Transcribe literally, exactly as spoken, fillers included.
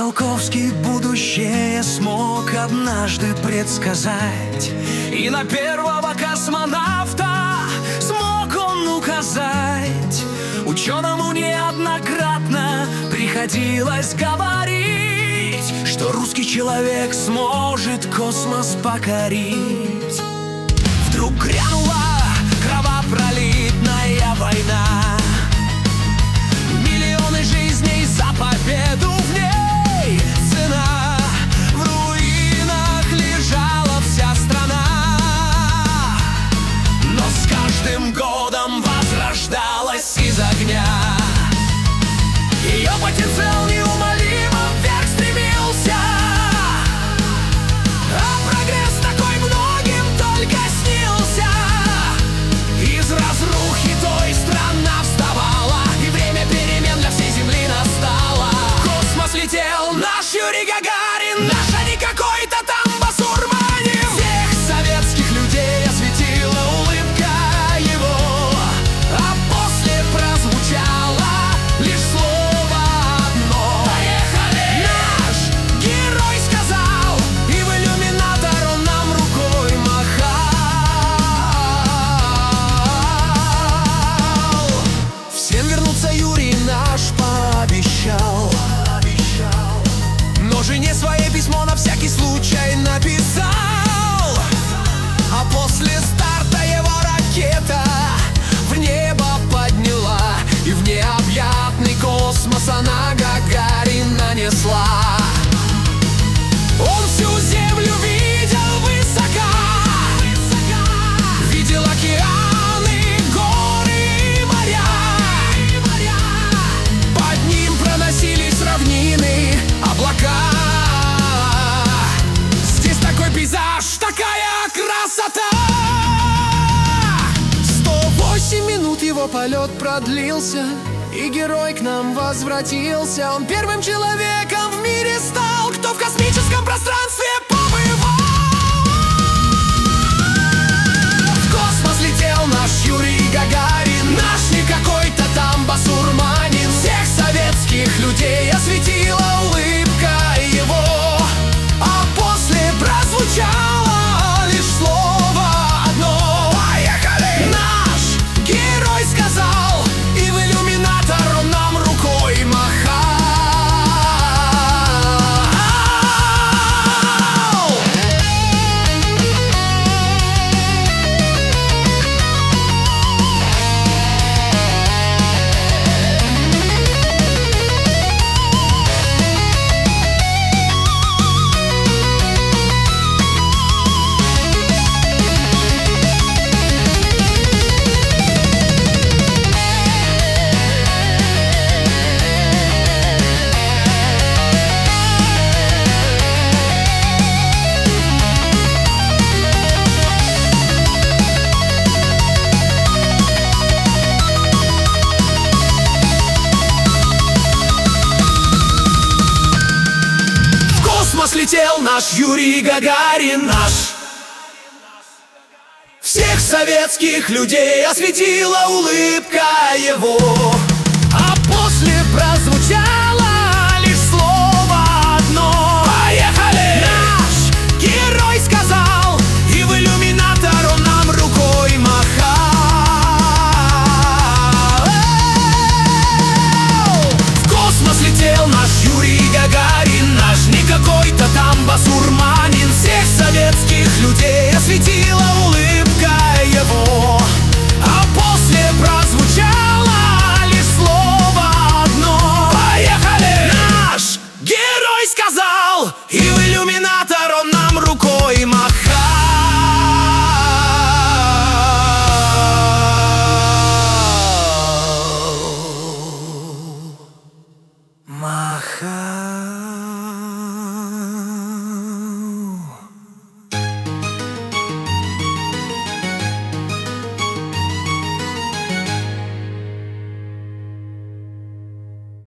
Циолковский будущее смог однажды предсказать, и на первого космонавта смог он указать. Ученому неоднократно приходилось говорить, что русский человек сможет космос покорить. Вдруг грянула кровопролитная война, миллионы жизней за победу в ней цена. В руинах лежала вся страна, но с каждым годом возрождалась из огня. Ее потенциал неумолимо вверх стремился, а прогресс такой многим только снился. Из разрухи той страна вставала, и время перемен для всей земли настало. В космос летел наш Юрий Гагарин, наш, а не какой-то там басурманин. Всех советских людей осветила улыбка его, а после прозвучало лишь слово одно: поехали! Наш герой сказал, и в иллюминатор он нам рукой махал. Всем вернуться Юрий наш пообещал, но жене своей письмо на всякий случай написал. А после старта его ракета в небо подняла, и в необъятный космос она Гагарина несла. Он всю землю видел высока, видел океаны, горы и моря. Под ним проносились равнины, облака. Здесь такой пейзаж, такая красота. Сто восемь минут его полет продлился, и герой к нам возвратился. Он первым человеком в мире стал, кто в космическом пространстве побывал. В космос летел наш Юрий Гагарин, наш не какой-то там басурманин. Всех советских людей осветила улыбка его, а после прозвучало лишь слово одно: поехали! Наш герой сказал, и в иллюминатор он нам рукой махал. Слетел наш Юрий Гагарин, наш. Всех советских людей осветила улыбка его, а после прозвучало лишь слово одно: поехали! Наш герой сказал, и в иллюминатор он нам рукой махал. В космос летел наш Юрий Гагарин, наш не какой-то там басурманин. Всех советских людей осветила улыбка его, а после прозвучало лишь слово одно: поехали! Наш герой сказал, и в иллюминатор он нам рукой махал. Махал.